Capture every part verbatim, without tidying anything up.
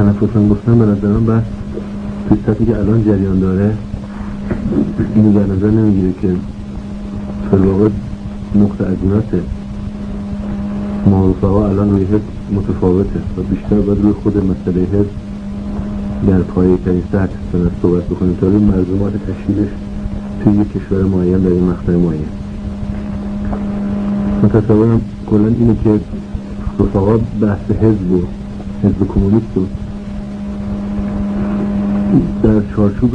تنفسم گفتم به نظر من بحث توی سطحی که الان جریان داره اینو در نظر نمیگیره که فلواقع نقطه عظیمت ما رفقا الان روی حزب متفاوته و بیشتر باید روی خود مسئله حزب در پایه ترین سطح صحبت بکنیم تا روی مرزومات تشکیلش توی یک کشور معین در این مقطع معین. من تصورم کلا اینه که رفقا بحث حزب و حزب کمونیست رو در چارچوب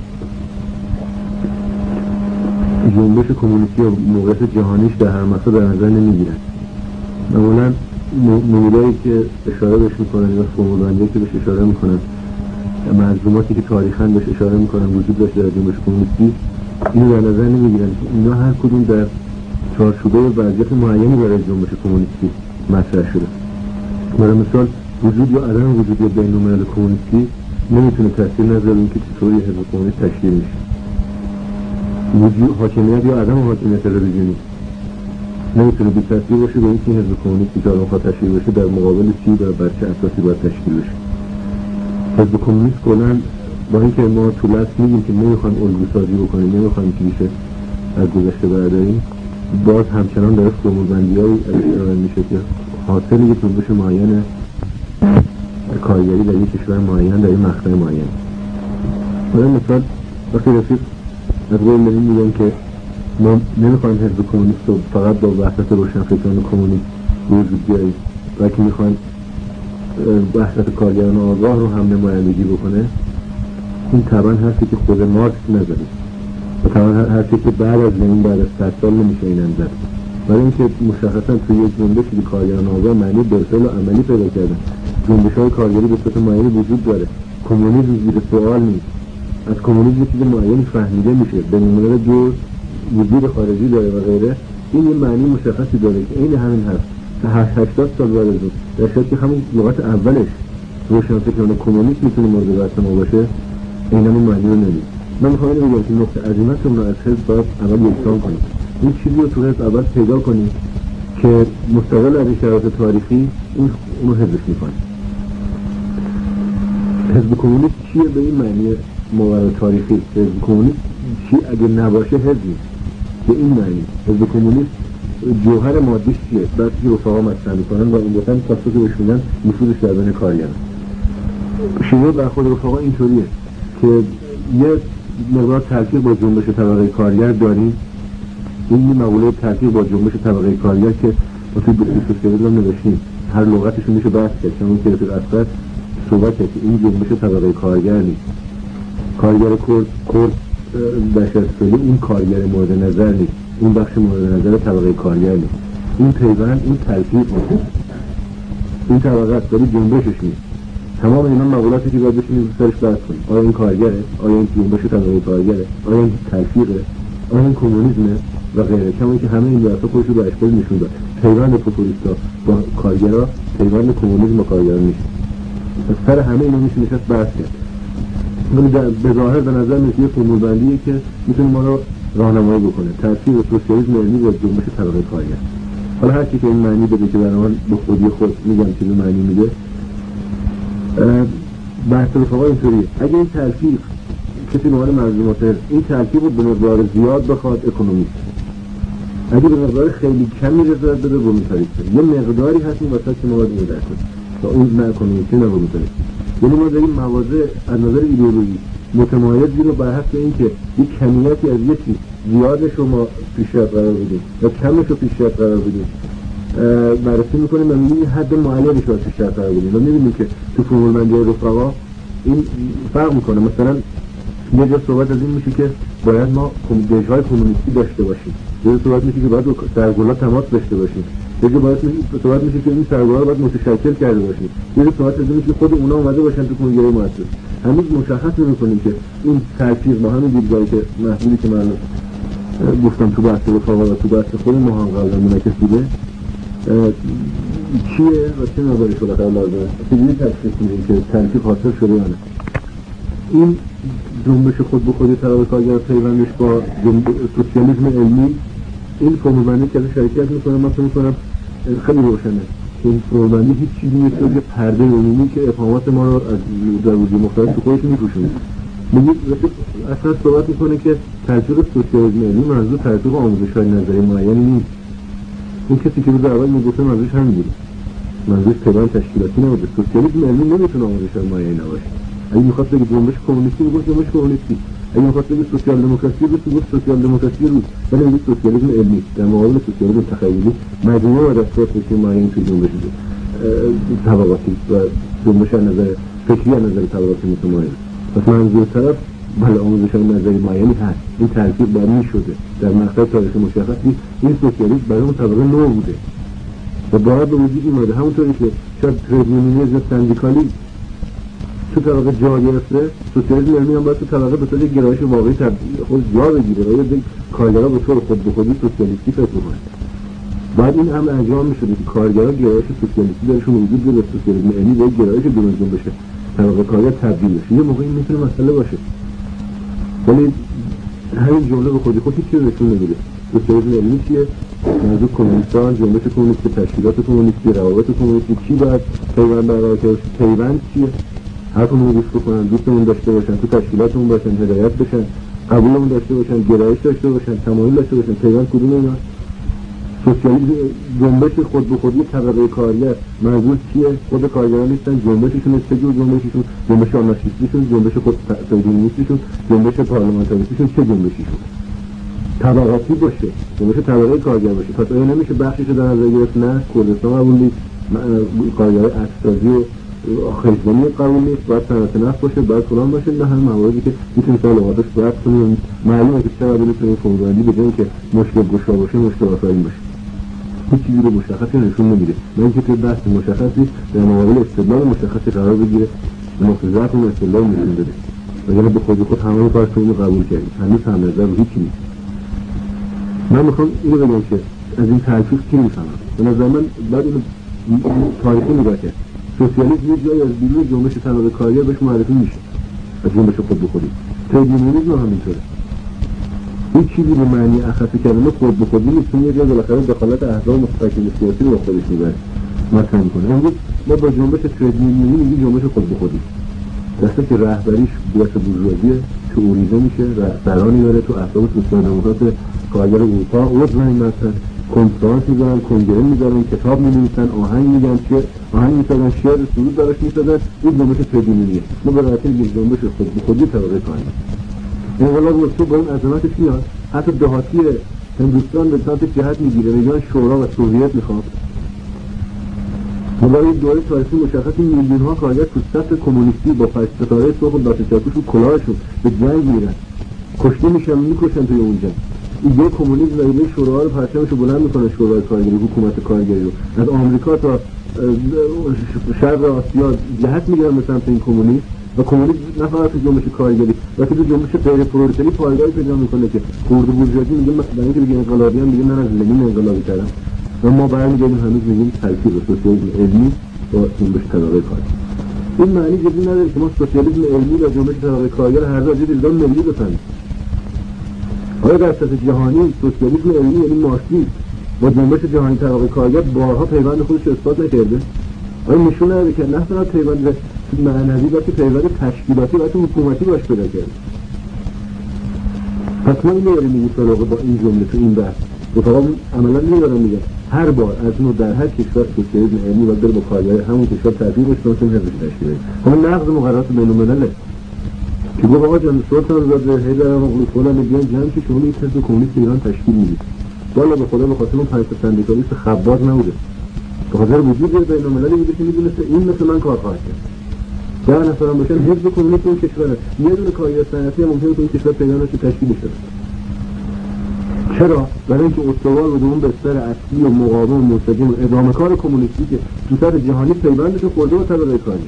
جنبش کمونیستی و موقعیت جهانیش در هر مسئله در نظر نمیگیرن. معمولا نموده‌ای که اشاره بهش میکنن یا فرمول‌بندی که بهش اشاره میکنن، منظوماتی که تاریخاً بهش اشاره میکنن وجود داشته در جنبش کمونیستی، اینو در نظر نمیگیرن که اینا هر کدوم در چارچوبه وضعیت معینی برای جنبش کمونیستی مطرح شده. برای مثال وجود یا عدم وجود بین‌الملل کمونیستی نمیتونه تاثیر نذاره اینکه چطوری حزب کمونیست تشکیل میشه. وجود حاکمیت یا عدم حاکمیت رژیمی نمیتونه بی تاثیر باشه به اینکه حزب کمونیستی که الان خواهد تشکیل بشه در مقابل چی و بر چه اساسی باید تشکیل بشه. حزب کمونیست کلاً با اینکه ما تو لست میگیم که نمیخوایم الگو سازی بکنیم، نمیخوایم کلیشه از گذشته برداریم، باز همچنان داره فرمول‌بندی‌هایی ارائه میشه که حاصل یک جنبش معین کارگری در یک کشور معین در یک مقطع معین. برای مثال وقتی رفیق از قول لنین میگن که ما نمیخوایم حزب کمونیست رو فقط با وحدت روشنفکران کمونیست وجود بیاریم، بلکه میخوایم وحدت کارگران آگاه رو هم نمایندگی بکنه. این طبعا حرفی که خود مارکس نزده و طبعا حرفی که بعد از لنین بعد از صد سال نمیشه این انزد، برای اینکه مشخصا توی یک جنبشی که کارگران آگاه معنی بالفعل و عملی پیدا کردن، جنبش‌های کارگری به صورت معینی وجود داره، کمونیسم زیر سوال نیست، از کمونیسم یه چیز معینی فهمیده میشه، به نمونه دو وجود خارجی داره و غیره. این یه معنی مشخصی داره که این همین هست هشتاد سال بعد از اون در شاید که همون لغت اولش روشنفکران کمونیست میتونه مورد بحث ما باشه، این همون معنی رو نمید. من میخوام اینو بگم که نقطه عظیمتمون رو از حزب باید اول یکسان کنیم، این چیزی رو تو حزب اول پیدا کنیم که مستقل از این شرایط تاریخی اون اونو حزبش میکنه. حزب کمونیست چیه به این معنی ماورا تاریخی؟ حزب کمونیست چی اگه نباشه حزب نیست به این معنی. حزب کمونیست جوهر مادیش چیه؟ بعد که رفقا مطرح میکنن و اون بطن پاسخ بهش میدن نفوذش در بین کارگران. شیوه برخورد رفقا اینطوریه که یه مقدار ترکیب با جنبش طبقه کارگر داریم. این یه مقوله ترکیب با جنبش طبقه کارگر که ما توی دو سوسیالیسم هم نوشتیم، هر لغتشون میشه بحث کرد، چون که رفیق اصغر صحبت کرد که این جنبش طبقه کارگر نیست. کارگر کرد کرد بشرسالی اون کارگر مورد نظر نیست، اون بخش مورد نظر طبقه کارگر نیست. این پیوند، این تلفیق نیست، این طبقه است ولی جنبشش نیست. تمام اینا مقولاتی که باید بشینیم سرش بحث کنیم. آیا این کارگره؟ آیا این جنبش طبقه کارگره؟ آیا این تلفیقه؟ آیا این کمونیسمه؟ و غیره. کما که همه این دفعه خودش رو به اشکال نشون داد. پیوند پوپولیستا با کارگرا پیوند کمونیسم با کارگرا نیست. سر همه اینا میشه نشست بحث کرد. ولی به ظاهر به نظر میاد یه فرمول‌بندیه که میتونه ما رو راهنمایی بکنه. تاثیر سوسیالیسم علمی با جنبش طبقه کارگر. حالا هر کی که این معنی بده که برای من به خودی خود میگم چه معنی میده. بحث رفقا اینطوریه. اگه این تلفیق کسی به عنوان منظومات این تلفیق رو به مقدار زیاد بخواد اکونومیست، اگه به مقدار خیلی کمی رضایت بده ولونتاریست، یه مقداری هست این وسط که ما باید اینو درک کنیم تا اون نه اکونومیستی نه ولونتاریست. یعنی ما داریم مواضع از نظر ایدئولوژی متمایزی رو بر حسب اینکه یک کمیتی از یک چیز زیادش رو ما پیشرفت قرار بدیم و کمش رو پیشرفت قرار بدیم بررسی میکنیم و میبینیم حد معینش رو پیشرفت قرار بدیم و میبینیم که تو فرمول‌بندی رفقا این فرق میکنه. مثلا یه جا صحبت از این میشه که باید ما دژهای کمونیستی داشته باشیم، یه جا صحبت میشه که باید سرگلات تماس داشته باشیم، یه جا باید صحبت میشه که این سرگلات رو باید متشکل کرده باشیم، یه جا صحبت از این میشه که خود اونا اومده باشن تو کنگره مؤسس. هنوز مشخص نمی‌کنیم که این ترکیب با همین دیدگاهی که محدودی که من گفتم تو بحث رفقا و تو بحث خود ما هم قبلا منعکس بوده چیه و چه نظری شده قبل لازمه چجوری تشخیص میدیم که ترکیب حاصل شده یا نه. این جنبش خود به خودی طبقه کارگر پیوندش با سوسیالیسم علمی این فرمول‌بندی که از شرکت میکنم من فکر میکنم خیلی روشنه این فروبندی هیچ چیزی نیست که پرده عمومی که افهامات ما رو از دروازه مختلف تو خودش میپوشونه. میگید اصلا صحبت میکنه که تلفیق سوسیالیسم علمی منظور تلفیق آموزش‌های نظری معینی نیست. اون کسی که روز اول میگفته منظورش همین بود، منظورش پیوند تشکیلاتی نبوده. سوسیالیسم علمی نمیتونه آموزش‌های معینی نباشه. اگه میخواد بگه جنبش کمونیستی میگه جنبش کمونیستی، اگه میخواد بگه سوسیال دموکراسی میگه سوسیال دموکراسی روز، ولی میگه سوسیالیسم علمی در مقابل سوسیالیسم تخیلی مجموعه دستور فکری معین توی جنبش طبقاتی و جنبش از نظر فکری از نظر طبقاتی متمایز. پس منظور طرف بله آموزش‌های نظری معینی هست. این ترکیب بر این شده در مقطع تاریخی مشخصی این سوسیالیسم برای اون طبقه نو بوده و باید به وجود اومده. همونطوری که شاید ترید یونینیسم سندیکالی تو طبقه جا گرفته، سوسیالیسم علمی هم باید تو طبقه به طور گرایش واقعی خود جا بگیره و یک کارگرها به طور خود به خودی سوسیالیستی فکر کنند. بعد این هم انجام می‌شده که کارگرها گرایش سوسیالیستی درشون وجود داره، سوسیالیسم علمی به گرایش دونجون بشه، طبقه کارگر تبدیل بشه. یه موقعی میتونه مسئله باشه، ولی همین جمله به خودی خود هیچ چیزی نشون نمیده. سوسیالیسم علمی چیه؟ موضوع کمونیستان، جنبش کمونیستی، تشکیلات کمونیستی، روابط کمونیستی چی باید پیوند برقرار کنه؟ پیوند چیه؟ حرفمون رو گوش بکنن، دوستمون داشته باشن، تو تشکیلاتمون باشن، هدایت بشن، قبولمون داشته باشن، گرایش داشته باشن، تمایل داشته باشن. پیوند کدوم اینا؟ سوسیالیسم جنبش خود به خودی طبقه کارگر منظور چیه؟ خود کارگران نیستن، جنبششون است، جو جنبششون، جنبش آنارشیستیشون، جنبش خود فدرالیستیشون، جنبش پارلمانتاریستیشون چه جنبشیشون؟ طبقاتی باشه، جنبش طبقه کارگر باشه. پس آیا نمیشه بخشش در نظر گرفت؟ نه، کردستان قبول نیست، کارگرای اقتصادی و خیزبانی قبول نیست، باید صنعت نفت باشه، باید فلان باشه. نه هم مواردی که میتونیم سال آوردش باید کنیم. معلومه که چقدر بتونیم فوق‌العاده به جای که مشکل گشا باشه مشکل آفرین باشه. هیچ چیزی رو مشخصی نشون نمیده. من اینکه توی بحث مشخصی در مقابل استدلال مشخصی قرار بگیره و نقطه ضعف اون استدلال نشون بده. وگرنه به خود خود همه کار رو قبول کردیم. هنوز هم نظر رو هیچی نیست. من میخوام اینو بگم که از این تلفیق چی میفهمم. به نظر من بعد اینو تاریخی نگاه کرد. سوسیالیسم یه جایی از بیرون جنبش طبقه کارگر بهش معرفی میشه از جنبش خود به خودی. تریدیونیسم هم همینطوره. این چیزی به معنی اخصی کردن خود به خودی نیست، چون یه جا بالاخره دخالت احزاب مستقل سیاسی رو خودش میبره مطرح میکنه. امروز ما با جنبش تریدیونیسم میگیم جنبش خود به خودی، دسته که رهبریش بیاس بورژوازی شعوریزه میشه، رهبرانی داره تو احزاب سوسیال دموکرات کارگر اروپا عضو این مثلا کنفرانس میذارن، کنگره میذارن، کتاب می‌نویسن، آهنگ میگن، که آهنگ می‌سازن، شعر سرود براش می‌سازن. این جنبش تریدیونیسم ما به راحتی میگیم جنبش خود به خودی طبقه کارگر. انقلاب روسیه با این عظمتش میاد، حتی دهاتی هندوستان به سمت جهت میگیره، میگن شورا و سوویت میخواد. برای دوره تاریخی مشخصی میلیون ها کارگر تو صف کمونیستی با پنج ستاره سرخ و داستچاکوش و کلاهشون به جنگ میرن، کشته میشن، میکشن توی اون جنگ. ایده کمونیسم و ایده شوراها رو پرچمش رو بلند میکنه، شورای کارگری، حکومت کارگری رو از آمریکا تا شرق آسیا جهت میگیرن به سمت این کمونیسم. و کمونیسم نه فقط تو جنبش کارگری بلکه تو جنبش غیر پرولتاری پایگاهی پیدا میکنه که خرد بورژوازی میگه مثلا اینکه بگه انقلابیان میگه من از لنین انقلابی کردم و ما برمیگردیم هنوز میگیم تلفیق سوسیالیسم علمی با جنبش طبقه کارگر. این معنی جدی نداره که ما سوسیالیسم علمی و جنبش طبقه کارگر هر دو جدی دیدن ملی بفهمیم. آیا در سطح جهانی سوسیالیسم علمی یعنی مارکسیسم با جنبش جهانی طبقه کارگر بارها پیوند خودش رو اثبات نکرده؟ آیا نشون نده که نه تنها پیوند معنوی بلکه پیوند تشکیلاتی و حکومتی باش پیدا کرده؟ پس ما این رو میگیم سراغ با این جمله تو این بحث اتفاقا عملا میدارم میگم هر بار از اون در هر کشور سوسیالیسم علمی باید بره با کارگر همون کشور تغییر بشه تا حزبش تشکیل بشه. همون نقض مقررات بین‌الملله که گفت آقا جان سلطان زاده هیدر مغلوب فلان بیان جمع که شما یک حزب کمونیست ایران تشکیل میدید. والا به خدا به خاطر اون پنج تا سندیکالیست خباز نبوده، به خاطر وجود بین‌المللی بوده که میدونسته این مثل من کار خواهد کرد. ده نفر هم باشن حزب کمونیست اون کشوره، یه دونه کارگر صنعتی هم ممکنه تو این کشور پیدا نشه تشکیل بشه. چرا؟ برای اینکه استوار به اون بستر اصلی و مقاوم و مستقیم و ادامه کار کمونیستی که تو سطح جهانی پیوندش رو خورده با طبقه کارگر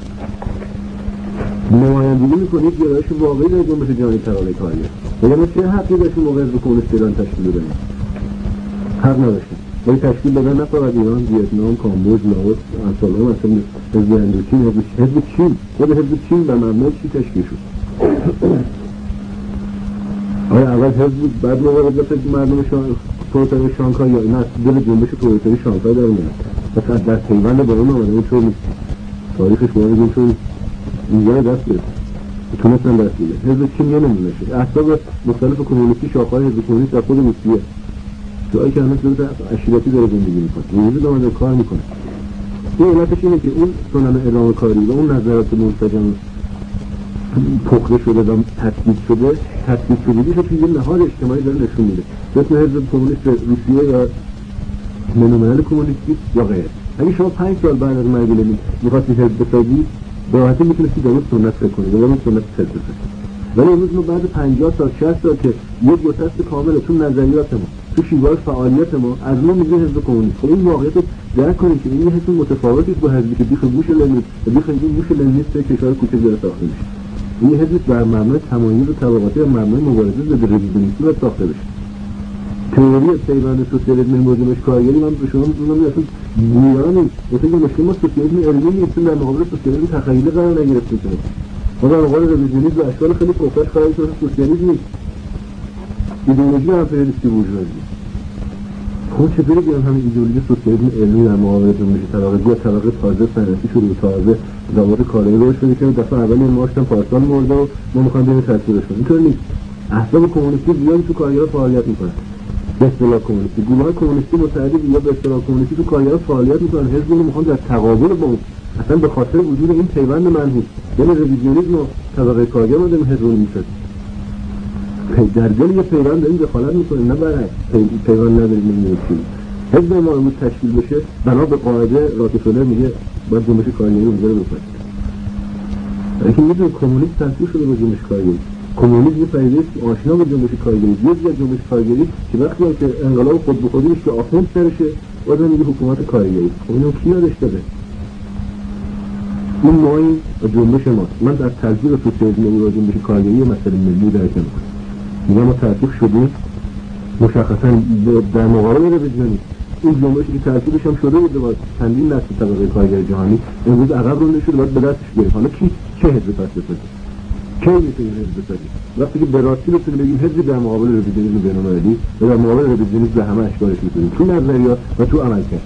نمایندگی میکنه یک گرایش واقعی در جنبش جهانی طبقه کارگر. یعنی چه حقی داشت موقع حزب کمونیست ایران تشکیل بده؟ حق نداشتن. ولی تشکیل دادن نه فقط ایران، ویتنام، کامبوج، لاوس، امثال هم مثلا حزب هندوچین، حزب چین، خود حزب چین به مبنای چی تشکیل شد؟ آیا اول حزب بود بعد مبارزات مردم پرولتاری شانگهای یا نه دل جنبش پرولتاری شانگهای در میاد؟ پس در پیوند با اون آمده اینطور نیست، تاریخش با اون اینطور نیست، اینجا دست گرفت تونستن دست بگیرن. حزب چین یه نمونه شد. احزاب مختلف کمونیستی شاخه‌های حزب کمونیست در خود روسیه جایی که همه صورت عشیرتی داره زندگی میکنه، وجود آمده کار میکنه. این علتش اینه که اون سنن اعلام کاری و اون نظرات منسجم پخته شده و تثبیت شده، تثبیت شدگیش رو توی یه نهاد اجتماعی داره نشون میده. مثل حزب کمونیست روسیه یا منومنال کمونیستی یا غیره. اگه شما پنج سال بعد از مرگ لنین می‌خواستی حزب بسازی، به راحتی میتونستی در اون سنت فکر کنید، در اون سنت حزب بسازید. ولی امروز ما بعد پنجاه سال شصت سال که یک گسست کامل تو نظریات ما، تو شیوه فعالیت ما از ما میگه حزب کمونیست. خب این واقعیت رو درک کنید که این حزب متفاوتی با حزبی که بیخ گوش لنین و بیخ گوش لنینیست کشور کوچک داره ساخته میشه. این حزب بر مبنای تمایز طبقاتی و مبنای مبارزه ضد رژیم‌نیستی باید ساخته بشه. تئوری پیوند سوسیالیسم مجموعه کارگری من به شما میگم اصلا گویانی مثلا که مشکل ما سوسیالیسم علمی نیست، در مقابل سوسیالیسم تخیلی قرار نگرفته شده. ما در مقابل رژیم‌نیسم و اشکال خیلی پخته‌اش قرار شده سوسیالیسم نیست. ایدئولوژی امپریالیستی بورژوازی. خب چطوری بیان همین ایدئولوژی سوسیالیسم علمی در مقابل جنبش طبقاتی یا طبقه تازه صنعتی شروع تازه ضوابط کارایی روش بده که دفعه اولی ماشتن پارسال مرده و ما می‌خوایم بریم تصویرش کنیم. اینطور نیست. احزاب کمونیستی زیادی تو کارگرها فعالیت می‌کنن. به اصطلاح کمونیستی، گروه‌های کمونیستی متعددی یا به اصطلاح کمونیستی تو کارگرها فعالیت می‌کنن. حزب رو می‌خوان در تقابل با اون اصلا به خاطر وجود این پیوند منحوس بین رژیم‌نیسم و طبقه کارگر ما داریم حزب رو می‌سازیم. در دل یه پیوند داریم دخالت می‌کنیم، نه برعکس پیوند نداریم نمی‌دونیم چی. حزب ما امروز تشکیل بشه بنا به قاعده راکفلر میگه باید جنبش کارگری رو بذاره بپاشه. اینکه میدونی کمونیسم تأثیر شده با جنبش کارگری. کمونیسم یه پدیده است که آشنا با جنبش کارگری، یه جور جنبش کارگری که وقتی که انقلاب خود به خودی که آخوند سرشه آدم میگه حکومت کارگری. خب اینو کی یادش داده؟ این نوعی جنبش ماست. من در تلفیق سوسیالیسم و جنبش کارگری مسئله ملی درک نمی‌کنم. میگم ما تلفیق شدیم مشخصا در مقابل رژیم‌نیسم. این جنبشی که ترکیبش هم شده بود با چندین نسل طبقه کارگر جهانی امروز عقب رونده شده باید به دستش گرفت. حالا کی چه حزب پس بسازه؟ کی میتونه حزب بسازه؟ وقتی که به راستی بتونه بگیم حزبی در مقابل رژیم‌نیسم بین‌المللی و در مقابل رژیم‌نیسم به همه اشکالش میتونیم تو نظریات و تو عملکرد.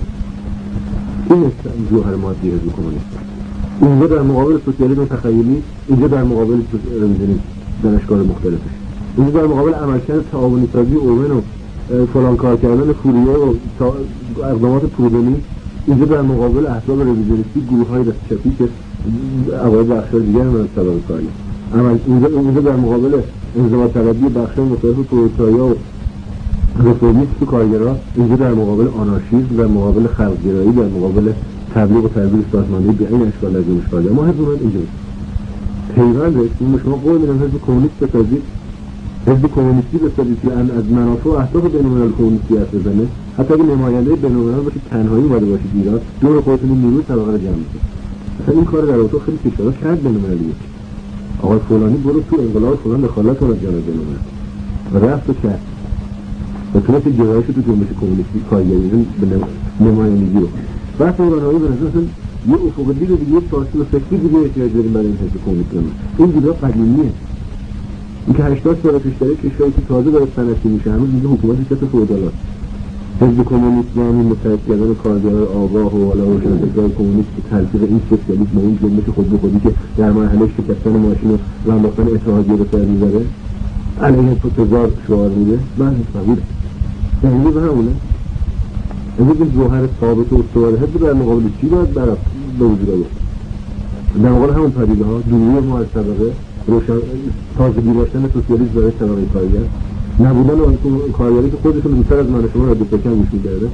این است جوهر مادی حزب کمونیست. اینجا در مقابل سوسیالیسم تخیلی، اینجا در مقابل رژیم‌نیسم در اشکال مختلفش. اینجا در مقابل عملکرد تعاونی سازی اومن و فلان کار کردن فوریه و اقدامات پودنی، اینجا در مقابل احزاب رژیم‌نیستی گروه‌های دست چپی که عوارض بخش‌های دیگر من طبقه کاری عمل اینجا اینجا در مقابل انضباط طلبی بخش‌های مختلف پرولتاریا و رفرمیست و کارگرها، اینجا در مقابل آنارشیسم، در مقابل خلق‌گرایی، در مقابل تبلیغ و ترویج سازماندهی به این اشکال از جنبش کارگر. ما حزب اینجا پیوند رسیم شما قول میدم حزب کمونیست بسازید، حزب کمونیستی بسازید که از منافع و اهداف بین‌الملل کمونیستی حرف بزنه، حتی اگه نماینده بین‌الملل باشید تنهایی اومده باشید ایران دور خودتون نیروی طبقه رو جمع کنید. مثلا این کار در اروپا خیلی کشورها کرد بین‌المللی. آقای فلانی برو تو انقلاب فلان دخالت کنه جامعه بین‌الملل و رفت و کرد و تونست جرایش تو جنبش کمونیستی کارگری به نمایندگی رو بحث اورانایی به نظر اصلا یه افق دید دیگه، یک فارسی و فکری دیگه احتیاج داریم برای این حزب کمونیستی. این دیدار قدیمیه. این که هشتاد سال پیش در کشوری که تازه داره صنعتی میشه هنوز میگه حکومت شکست فئودالاست. حزب کمونیست یعنی متحد کردن کارگران آگاه و حالا روشنفکران کمونیست به تلفیق این سوسیالیسم و این جنبش خود به خودی که در مرحله شکستن ماشین و انداختن اتحادیه به سر می‌بره علیه تزار شعار میده. من قبوله. یعنی به همونه. امروز این جوهر ثابت و استوار حزب در مقابل چی باید برای به وجود آورد؟ در مقابل همون پدیده ها دوری ما از طبقه روشن تازگی داشتن سوسیالیسم برای طبقه کارگر، نبودن اون کارگری که خودشون زودتر از من شما را دو پکن گوش می‌کرده.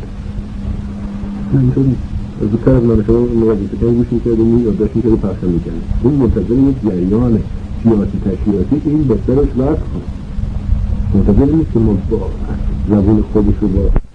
اینطور نیست. زودتر از من شما را دو پکن گوش می‌کرده و یادداشت می‌کرده پخش می‌کرده. این منتظر یک جریان سیاسی تشریعاتی که این بهترش وقت کنه. منتظر نیست که ما با زبون خودش رو با